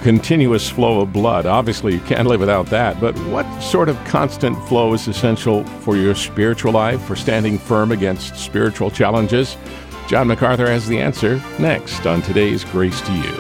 continuous flow of blood. Obviously, you can't live without that. But what sort of constant flow is essential for your spiritual life, for standing firm against spiritual challenges? John MacArthur has the answer next on today's Grace to You.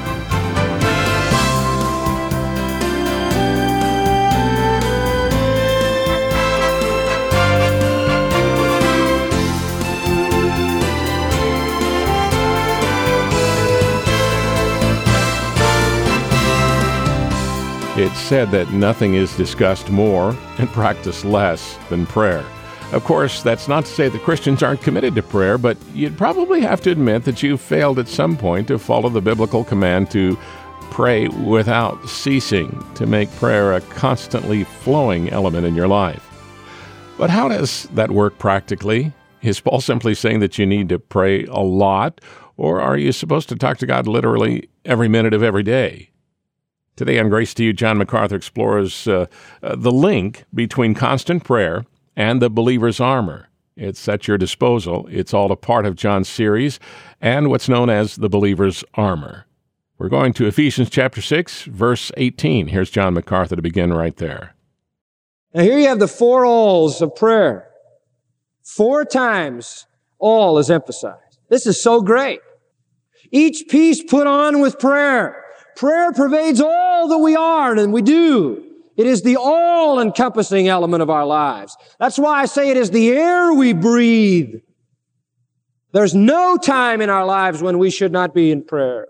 It's said that nothing is discussed more and practiced less than prayer. Of course, that's not to say that Christians aren't committed to prayer, but you'd probably have to admit that you've failed at some point to follow the biblical command to pray without ceasing, to make prayer a constantly flowing element in your life. But how does that work practically? Is Paul simply saying that you need to pray a lot, or are you supposed to talk to God literally every minute of every day? Today on Grace to You, John MacArthur explores the link between constant prayer and the believer's armor. It's at your disposal. It's all a part of John's series and what's known as the believer's armor. We're going to Ephesians chapter 6, verse 18. Here's John MacArthur to begin right there. Now here you have the 4 alls of prayer. 4 times all is emphasized. This is so great. Each piece put on with prayer. Prayer pervades all that we are and we do. It is the all-encompassing element of our lives. That's why I say it is the air we breathe. There's no time in our lives when we should not be in prayer.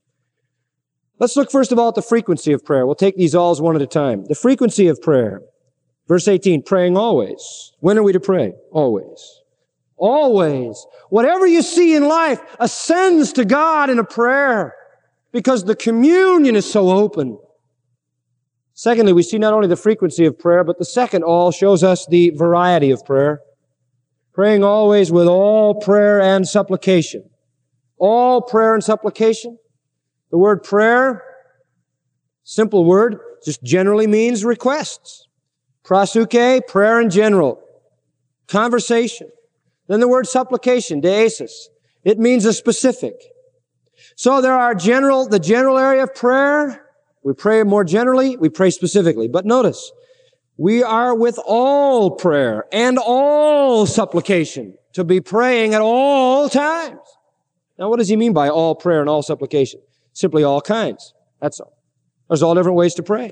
Let's look first of all at the frequency of prayer. We'll take these alls one at a time. The frequency of prayer. Verse 18, praying always. When are we to pray? Always. Always. Whatever you see in life ascends to God in a prayer, because the communion is so open. Secondly, we see not only the frequency of prayer, but the second all shows us the variety of prayer. Praying always with all prayer and supplication. All prayer and supplication. The word prayer, simple word, just generally means requests. Prasuke, prayer in general. Conversation. Then the word supplication, deesis. It means a specific. So there are the general area of prayer. We pray more generally, we pray specifically. But notice, we are with all prayer and all supplication to be praying at all times. Now what does he mean by all prayer and all supplication? Simply all kinds. That's all. There's all different ways to pray.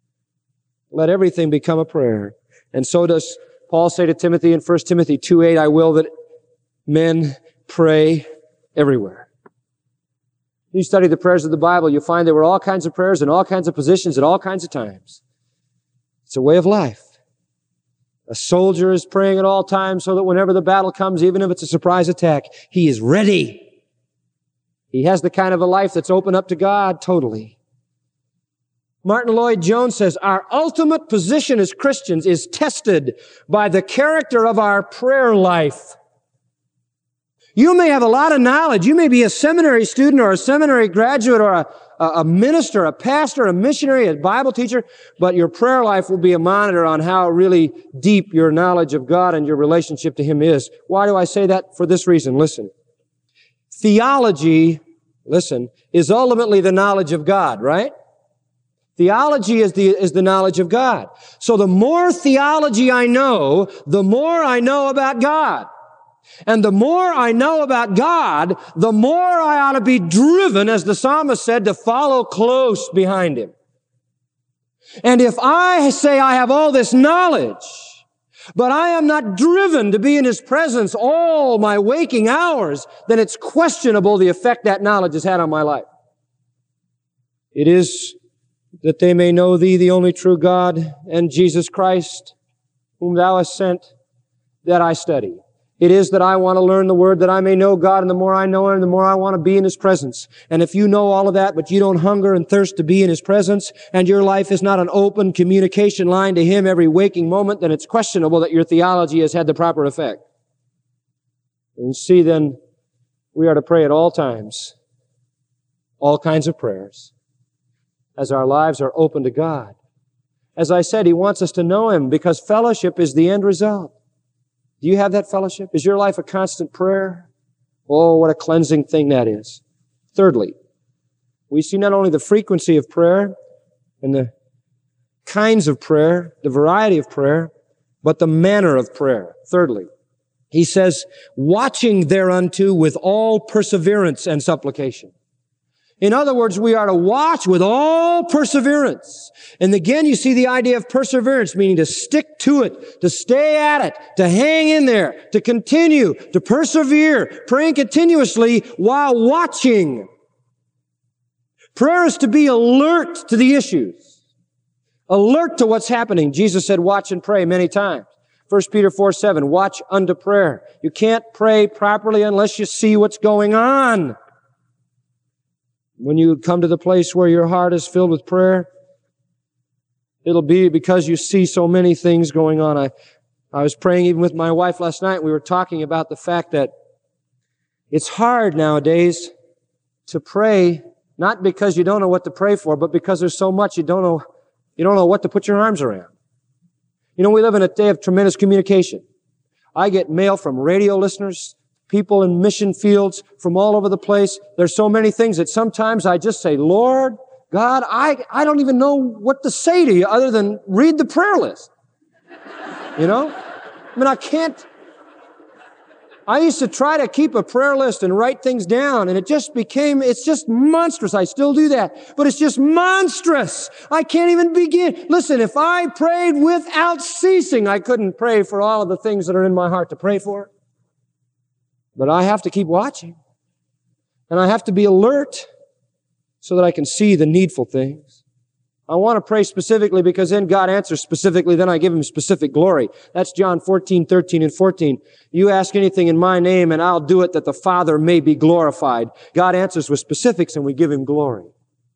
Let everything become a prayer. And so does Paul say to Timothy in 1 Timothy 2:8, I will that men pray everywhere. You study the prayers of the Bible, you'll find there were all kinds of prayers in all kinds of positions at all kinds of times. It's a way of life. A soldier is praying at all times so that whenever the battle comes, even if it's a surprise attack, he is ready. He has the kind of a life that's open up to God totally. Martin Lloyd-Jones says, our ultimate position as Christians is tested by the character of our prayer life. You may have a lot of knowledge. You may be a seminary student or a seminary graduate or a minister, a pastor, a missionary, a Bible teacher, but your prayer life will be a monitor on how really deep your knowledge of God and your relationship to Him is. Why do I say that? For this reason. Listen. Theology, is ultimately the knowledge of God, right? Theology is the knowledge of God. So the more theology I know, the more I know about God. And the more I know about God, the more I ought to be driven, as the psalmist said, to follow close behind Him. And if I say I have all this knowledge, but I am not driven to be in His presence all my waking hours, then it's questionable the effect that knowledge has had on my life. It is that they may know Thee, the only true God, and Jesus Christ, whom Thou hast sent, that I study. It is that I want to learn the Word that I may know God, and the more I know Him, the more I want to be in His presence. And if you know all of that, but you don't hunger and thirst to be in His presence, and your life is not an open communication line to Him every waking moment, then it's questionable that your theology has had the proper effect. And you see, then, we are to pray at all times, all kinds of prayers, as our lives are open to God. As I said, He wants us to know Him because fellowship is the end result. Do you have that fellowship? Is your life a constant prayer? Oh, what a cleansing thing that is. Thirdly, We see not only the frequency of prayer and the kinds of prayer, the variety of prayer, but the manner of prayer. Thirdly, he says, watching thereunto with all perseverance and supplication. In other words, we are to watch with all perseverance. And again, you see the idea of perseverance, meaning to stick to it, to stay at it, to hang in there, to continue, to persevere, praying continuously while watching. Prayer is to be alert to the issues, alert to what's happening. Jesus said, watch and pray many times. 1 Peter 4:7, watch unto prayer. You can't pray properly unless you see what's going on. When you come to the place where your heart is filled with prayer, it'll be because you see so many things going on. I was praying even with my wife last night. We were talking about the fact that it's hard nowadays to pray, not because you don't know what to pray for, but because there's so much you don't know what to put your arms around. You know, we live in a day of tremendous communication. I get mail from radio listeners, people in mission fields from all over the place. There's so many things that sometimes I just say, Lord, God, I don't even know what to say to you other than read the prayer list. You know? I mean, I used to try to keep a prayer list and write things down, and it's just monstrous. I still do that, but it's just monstrous. I can't even begin. Listen, if I prayed without ceasing, I couldn't pray for all of the things that are in my heart to pray for. But I have to keep watching. And I have to be alert so that I can see the needful things. I want to pray specifically because then God answers specifically, then I give Him specific glory. That's John 14:13 and 14. You ask anything in my name and I'll do it that the Father may be glorified. God answers with specifics and we give Him glory.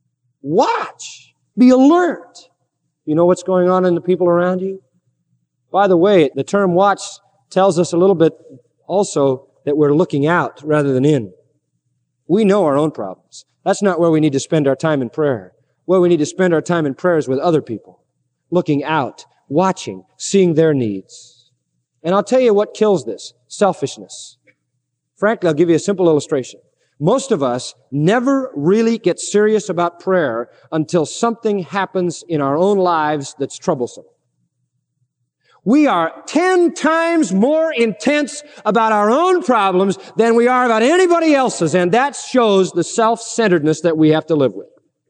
Watch. Be alert. You know what's going on in the people around you? By the way, the term watch tells us a little bit also that we're looking out rather than in. We know our own problems. That's not where we need to spend our time in prayer. Where we need to spend our time in prayer is with other people, looking out, watching, seeing their needs. And I'll tell you what kills this, selfishness. Frankly, I'll give you a simple illustration. Most of us never really get serious about prayer until something happens in our own lives that's troublesome. We are 10 times more intense about our own problems than we are about anybody else's, and that shows the self-centeredness that we have to live with.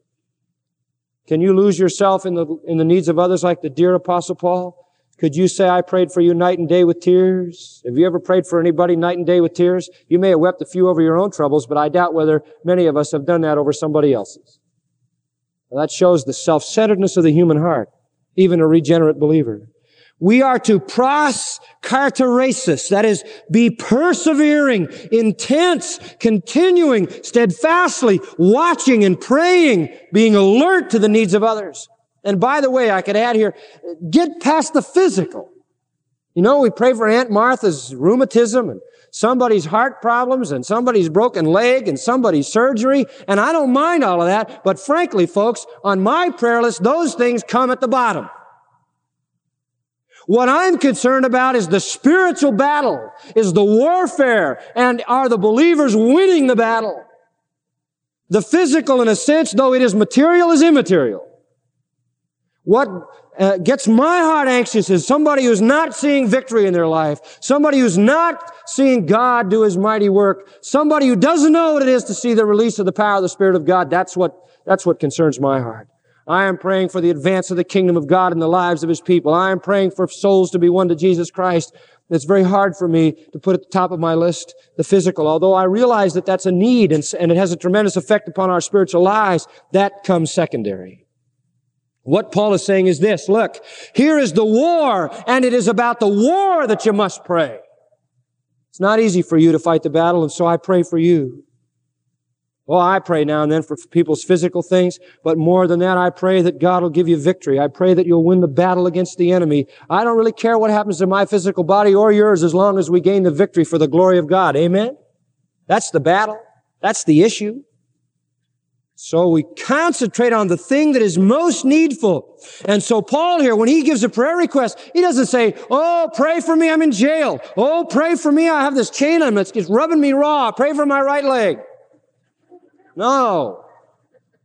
Can you lose yourself in the needs of others like the dear Apostle Paul? Could you say, I prayed for you night and day with tears? Have you ever prayed for anybody night and day with tears? You may have wept a few over your own troubles, but I doubt whether many of us have done that over somebody else's. Well, that shows the self-centeredness of the human heart, even a regenerate believer. We are to proskarteresis, that is, be persevering, intense, continuing, steadfastly, watching and praying, being alert to the needs of others. And by the way, I could add here, get past the physical. You know, we pray for Aunt Martha's rheumatism and somebody's heart problems and somebody's broken leg and somebody's surgery, and I don't mind all of that, but frankly, folks, on my prayer list, those things come at the bottom. What I'm concerned about is the spiritual battle, is the warfare, and are the believers winning the battle? The physical, in a sense, though it is material, is immaterial. What gets my heart anxious is somebody who's not seeing victory in their life, somebody who's not seeing God do His mighty work, somebody who doesn't know what it is to see the release of the power of the Spirit of God. That's what concerns my heart. I am praying for the advance of the kingdom of God in the lives of His people. I am praying for souls to be won to Jesus Christ. It's very hard for me to put at the top of my list the physical. Although I realize that that's a need and it has a tremendous effect upon our spiritual lives, that comes secondary. What Paul is saying is this, look, here is the war, and it is about the war that you must pray. It's not easy for you to fight the battle, and so I pray for you. Well, I pray now and then for people's physical things, but more than that, I pray that God will give you victory. I pray that you'll win the battle against the enemy. I don't really care what happens to my physical body or yours as long as we gain the victory for the glory of God. Amen? That's the battle. That's the issue. So we concentrate on the thing that is most needful. And so Paul here, when he gives a prayer request, he doesn't say, oh, pray for me, I'm in jail. Oh, pray for me, I have this chain on me, it's rubbing me raw. Pray for my right leg. No.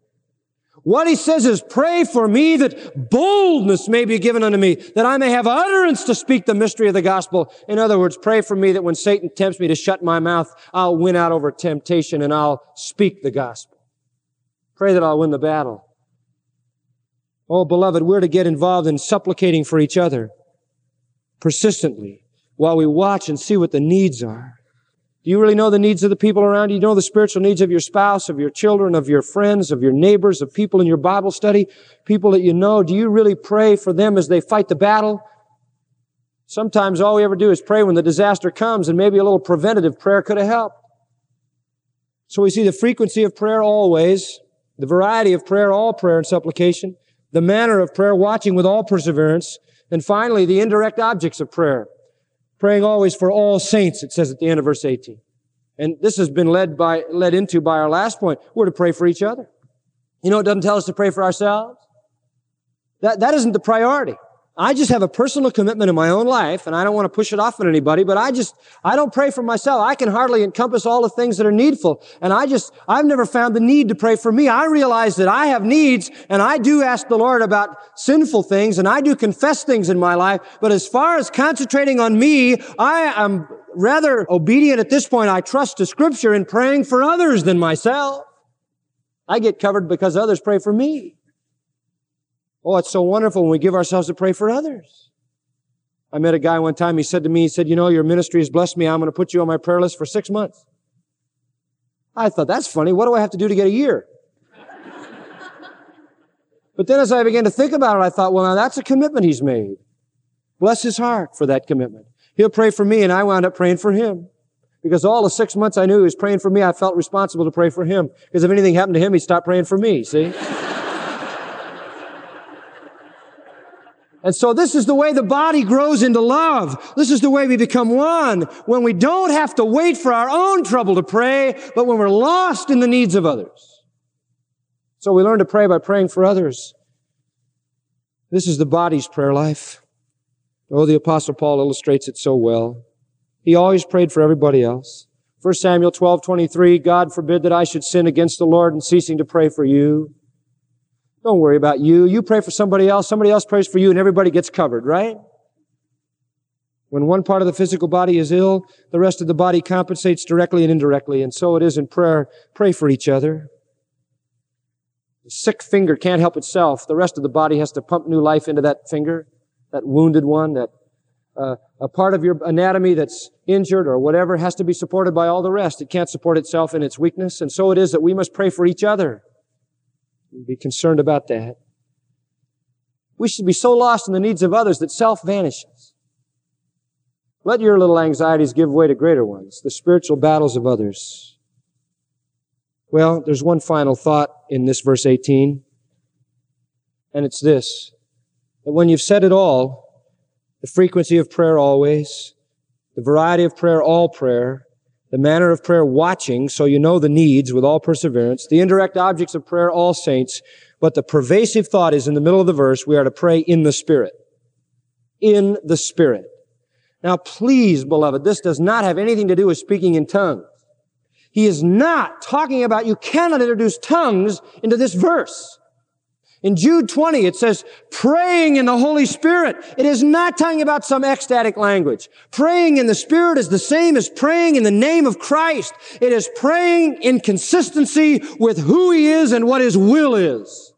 What he says is, pray for me that boldness may be given unto me, that I may have utterance to speak the mystery of the gospel. In other words, pray for me that when Satan tempts me to shut my mouth, I'll win out over temptation and I'll speak the gospel. Pray that I'll win the battle. Oh, beloved, we're to get involved in supplicating for each other persistently while we watch and see what the needs are. Do you really know the needs of the people around you? Do you know the spiritual needs of your spouse, of your children, of your friends, of your neighbors, of people in your Bible study, people that you know? Do you really pray for them as they fight the battle? Sometimes all we ever do is pray when the disaster comes, and maybe a little preventative prayer could have helped. So we see the frequency of prayer always, the variety of prayer, all prayer and supplication, the manner of prayer, watching with all perseverance, and finally, the indirect objects of prayer. Praying always for all saints, it says at the end of verse 18. And this has been led into by our last point. We're to pray for each other. You know, it doesn't tell us to pray for ourselves. That isn't the priority. I just have a personal commitment in my own life, and I don't want to push it off on anybody, but I don't pray for myself. I can hardly encompass all the things that are needful. And I've never found the need to pray for me. I realize that I have needs, and I do ask the Lord about sinful things, and I do confess things in my life. But as far as concentrating on me, I am rather obedient at this point. I trust to Scripture in praying for others than myself. I get covered because others pray for me. Oh, it's so wonderful when we give ourselves to pray for others. I met a guy one time, he said to me, you know, your ministry has blessed me. I'm going to put you on my prayer list for 6 months. I thought, that's funny. What do I have to do to get a year? But then as I began to think about it, I thought, well, now that's a commitment he's made. Bless his heart for that commitment. He'll pray for me, and I wound up praying for him. Because all the 6 months I knew he was praying for me, I felt responsible to pray for him. Because if anything happened to him, he'd stop praying for me, see? And so this is the way the body grows into love. This is the way we become one, when we don't have to wait for our own trouble to pray, but when we're lost in the needs of others. So we learn to pray by praying for others. This is the body's prayer life. Oh, the Apostle Paul illustrates it so well. He always prayed for everybody else. 1 Samuel 12:23, God forbid that I should sin against the Lord in ceasing to pray for you. Don't worry about you. You pray for somebody else prays for you, and everybody gets covered, right? When one part of the physical body is ill, the rest of the body compensates directly and indirectly, and so it is in prayer. Pray for each other. The sick finger can't help itself. The rest of the body has to pump new life into that finger, that wounded one, that a part of your anatomy that's injured or whatever has to be supported by all the rest. It can't support itself in its weakness, and so it is that we must pray for each other. Be concerned about that. We should be so lost in the needs of others that self vanishes. Let your little anxieties give way to greater ones, the spiritual battles of others. Well, there's one final thought in this verse 18, and it's this, that when you've said it all, the frequency of prayer always, the variety of prayer all prayer, the manner of prayer watching, so you know the needs with all perseverance, the indirect objects of prayer all saints, but the pervasive thought is in the middle of the verse, we are to pray in the Spirit. In the Spirit. Now please, beloved, this does not have anything to do with speaking in tongues. He is not talking about, you cannot introduce tongues into this verse. In Jude 20, it says, praying in the Holy Spirit. It is not talking about some ecstatic language. Praying in the Spirit is the same as praying in the name of Christ. It is praying in consistency with who He is and what His will is.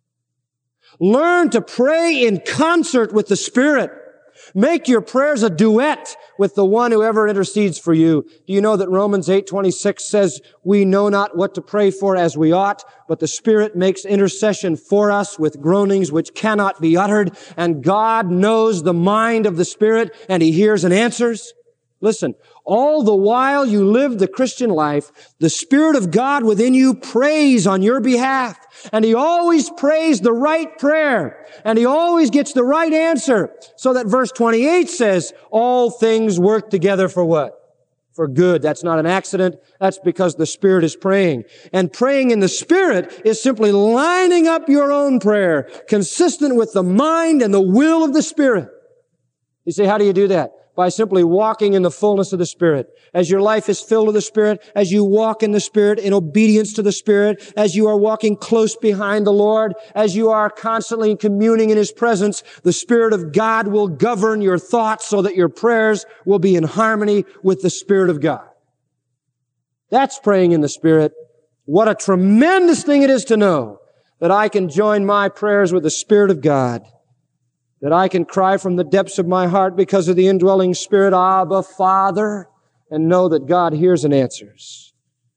Learn to pray in concert with the Spirit. Make your prayers a duet with the one who ever intercedes for you. Do you know that Romans 8:26 says, we know not what to pray for as we ought, but the Spirit makes intercession for us with groanings which cannot be uttered, and God knows the mind of the Spirit, and He hears and answers? Listen, all the while you live the Christian life, the Spirit of God within you prays on your behalf. And He always prays the right prayer. And He always gets the right answer. So that verse 28 says, all things work together for what? For good. That's not an accident. That's because the Spirit is praying. And praying in the Spirit is simply lining up your own prayer, consistent with the mind and the will of the Spirit. You say, how do you do that? by simply walking in the fullness of the Spirit. As your life is filled with the Spirit, as you walk in the Spirit in obedience to the Spirit, as you are walking close behind the Lord, as you are constantly communing in His presence, the Spirit of God will govern your thoughts so that your prayers will be in harmony with the Spirit of God. That's praying in the Spirit. What a tremendous thing it is to know that I can join my prayers with the Spirit of God, that I can cry from the depths of my heart because of the indwelling Spirit, Abba, Father, and know that God hears and answers.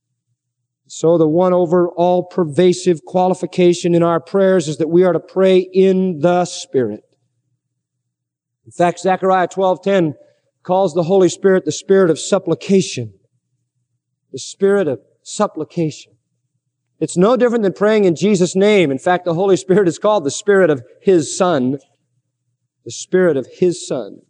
So the one overall pervasive qualification in our prayers is that we are to pray in the Spirit. In fact, Zechariah 12:10 calls the Holy Spirit the Spirit of supplication. The Spirit of supplication. It's no different than praying in Jesus' name. In fact, the Holy Spirit is called the Spirit of His Son. The Spirit of His Son.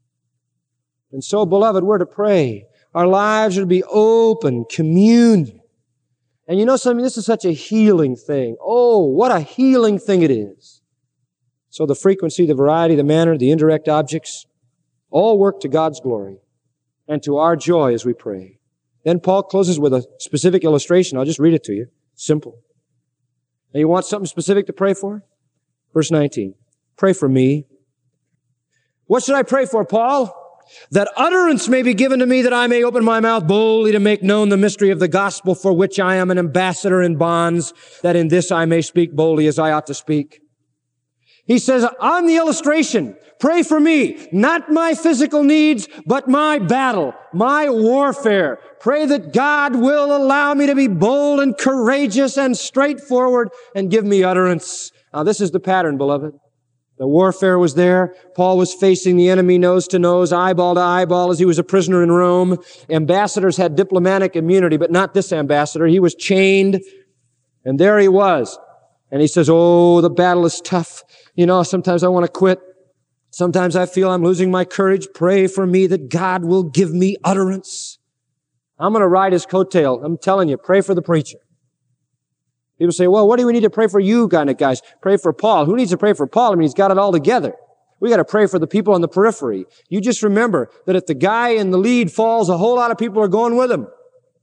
And so, beloved, we're to pray. Our lives are to be open, communion. And you know something? This is such a healing thing. Oh, what a healing thing it is. So the frequency, the variety, the manner, the indirect objects, all work to God's glory and to our joy as we pray. Then Paul closes with a specific illustration. I'll just read it to you. Simple. Now you want something specific to pray for? Verse 19. Pray for me. What should I pray for, Paul? That utterance may be given to me, that I may open my mouth boldly to make known the mystery of the gospel, for which I am an ambassador in bonds, that in this I may speak boldly as I ought to speak. He says, on the illustration, pray for me, not my physical needs, but my battle, my warfare. Pray that God will allow me to be bold and courageous and straightforward and give me utterance. Now, this is the pattern, beloved. The warfare was there. Paul was facing the enemy nose to nose, eyeball to eyeball as he was a prisoner in Rome. Ambassadors had diplomatic immunity, but not this ambassador. He was chained, and there he was. And he says, oh, the battle is tough. You know, sometimes I want to quit. Sometimes I feel I'm losing my courage. Pray for me that God will give me utterance. I'm going to ride his coattail. I'm telling you, pray for the preacher. People say, well, what do we need to pray for you kind of guys? Pray for Paul. Who needs to pray for Paul? I mean, he's got it all together. We got to pray for the people on the periphery. You just remember that if the guy in the lead falls, a whole lot of people are going with him.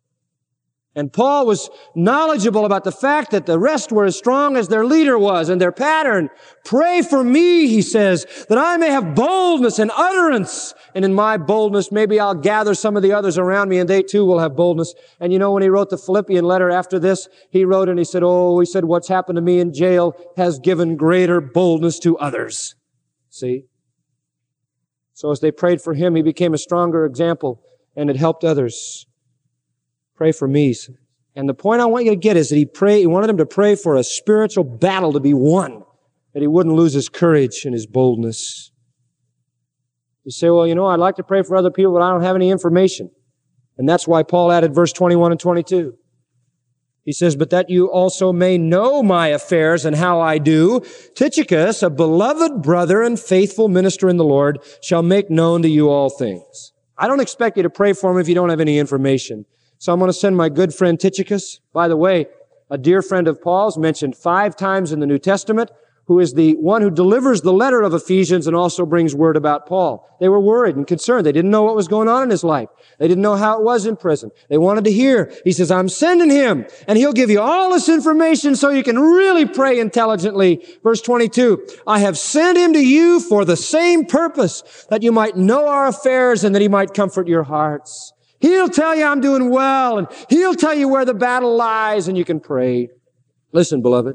And Paul was knowledgeable about the fact that the rest were as strong as their leader was and their pattern. Pray for me, he says, that I may have boldness and utterance. And in my boldness, maybe I'll gather some of the others around me and they too will have boldness. And you know, when he wrote the Philippian letter after this, he wrote and he said, what's happened to me in jail has given greater boldness to others. See? So as they prayed for him, he became a stronger example and it helped others. Pray for me. And the point I want you to get is that he wanted him to pray for a spiritual battle to be won, that he wouldn't lose his courage and his boldness. You say, well, you know, I'd like to pray for other people, but I don't have any information. And that's why Paul added verse 21 and 22. He says, but that you also may know my affairs and how I do, Tychicus, a beloved brother and faithful minister in the Lord, shall make known to you all things. I don't expect you to pray for him if you don't have any information. So I'm going to send my good friend Tychicus, by the way, a dear friend of Paul's, mentioned 5 times in the New Testament, who is the one who delivers the letter of Ephesians and also brings word about Paul. They were worried and concerned. They didn't know what was going on in his life. They didn't know how it was in prison. They wanted to hear. He says, I'm sending him, and he'll give you all this information so you can really pray intelligently. Verse 22, I have sent him to you for the same purpose, that you might know our affairs and that he might comfort your hearts. He'll tell you I'm doing well, and he'll tell you where the battle lies, and you can pray. Listen, beloved,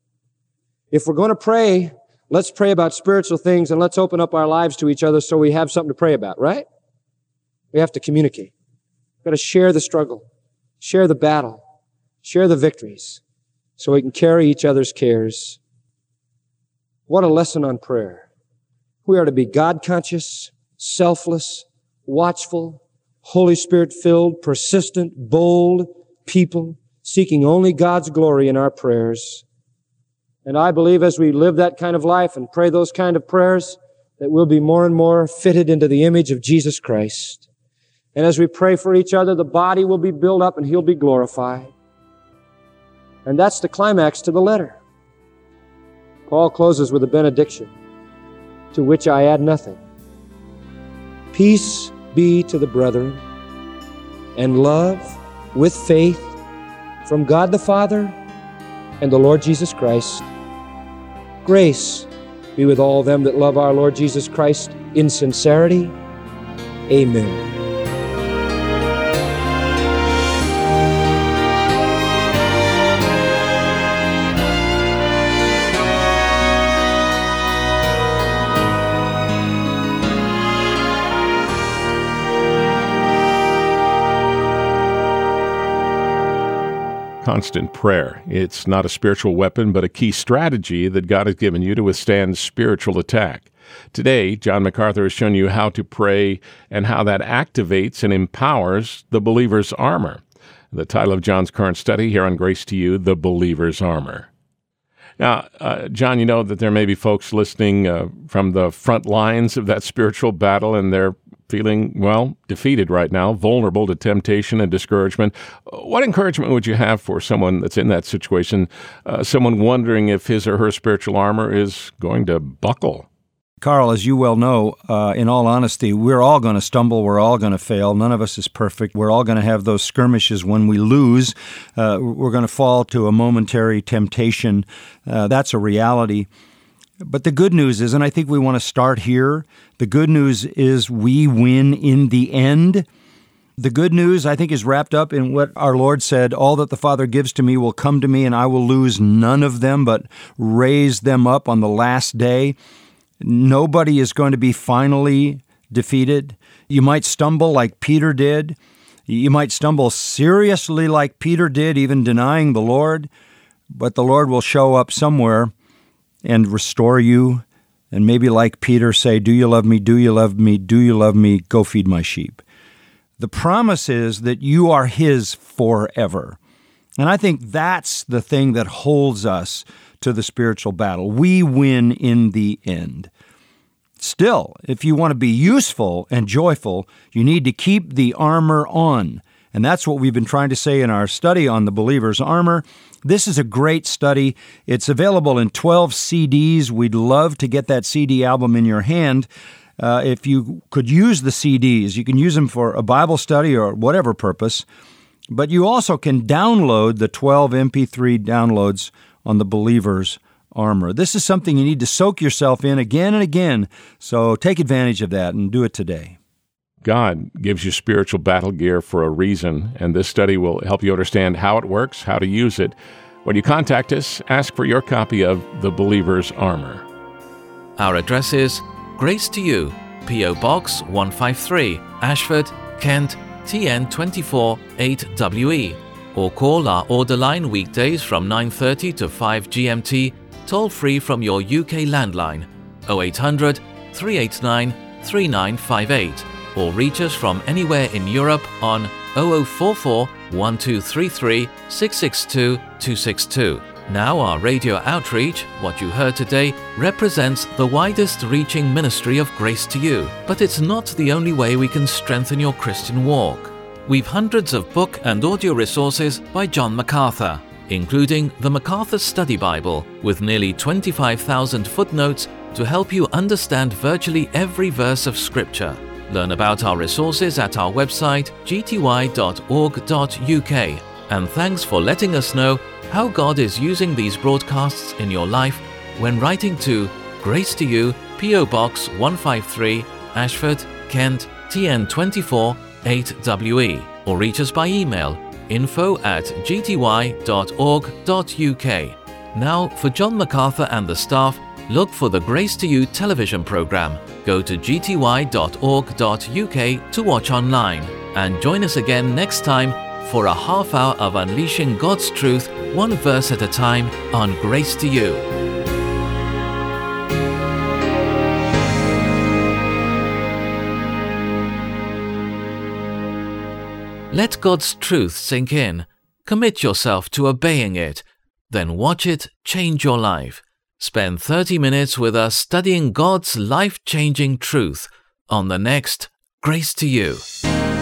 if we're going to pray, let's pray about spiritual things, and let's open up our lives to each other so we have something to pray about, right? We have to communicate. We've got to share the struggle, share the battle, share the victories, so we can carry each other's cares. What a lesson on prayer. We are to be God-conscious, selfless, watchful, Holy Spirit-filled, persistent, bold people, seeking only God's glory in our prayers. And I believe as we live that kind of life and pray those kind of prayers, that we'll be more and more fitted into the image of Jesus Christ. And as we pray for each other, the body will be built up and He'll be glorified. And that's the climax to the letter. Paul closes with a benediction, to which I add nothing. Peace be to the brethren, and love with faith from God the Father and the Lord Jesus Christ. Grace be with all them that love our Lord Jesus Christ in sincerity. Amen. Constant prayer. It's not a spiritual weapon, but a key strategy that God has given you to withstand spiritual attack. Today, John MacArthur has shown you how to pray and how that activates and empowers the believer's armor. The title of John's current study here on Grace to You, The Believer's Armor. Now, John, you know that there may be folks listening from the front lines of that spiritual battle, and they're feeling, well, defeated right now, vulnerable to temptation and discouragement. What encouragement would you have for someone that's in that situation, someone wondering if his or her spiritual armor is going to buckle? Carl, as you well know, in all honesty, we're all going to stumble. We're all going to fail. None of us is perfect. We're all going to have those skirmishes when we lose. We're going to fall to a momentary temptation. That's a reality. But the good news is, and I think we want to start here, the good news is we win in the end. The good news, I think, is wrapped up in what our Lord said, all that the Father gives to me will come to me, and I will lose none of them, but raise them up on the last day. Nobody is going to be finally defeated. You might stumble like Peter did. You might stumble seriously like Peter did, even denying the Lord, but the Lord will show up somewhere and restore you, and maybe like Peter say, do you love me, do you love me, do you love me, go feed my sheep. The promise is that you are His forever. And I think that's the thing that holds us to the spiritual battle. We win in the end. Still, if you want to be useful and joyful, you need to keep the armor on. And that's what we've been trying to say in our study on the believer's armor. This is a great study. It's available in 12 CDs. We'd love to get that CD album in your hand. If you could use the CDs, you can use them for a Bible study or whatever purpose. But you also can download the 12 MP3 downloads on the believer's armor. This is something you need to soak yourself in again and again. So take advantage of that and do it today. God gives you spiritual battle gear for a reason, and this study will help you understand how it works, how to use it. When you contact us, ask for your copy of The Believer's Armor. Our address is Grace to You, P.O. Box 153, Ashford, Kent, TN 24 8WE, or call our order line weekdays from 9:30 to 5 GMT, toll free from your UK landline 0800 389 3958. Or reach us from anywhere in Europe on 0044 1233 662 262. Now our radio outreach, what you heard today, represents the widest reaching ministry of Grace to You, but it's not the only way we can strengthen your Christian walk. We've hundreds of book and audio resources by John MacArthur, including the MacArthur Study Bible with nearly 25,000 footnotes to help you understand virtually every verse of Scripture. Learn about our resources at our website gty.org.uk, and thanks for letting us know how God is using these broadcasts in your life when writing to Grace to You, P.O. Box 153, Ashford, Kent, TN 24 8WE, or reach us by email info@gty.org.uk. Now, for John MacArthur and the staff, look for the Grace to You television program. Go to gty.org.uk to watch online, and join us again next time for a half hour of unleashing God's truth, one verse at a time, on Grace to You. Let God's truth sink in. Commit yourself to obeying it. Then watch it change your life. Spend 30 minutes with us studying God's life-changing truth on the next Grace to You.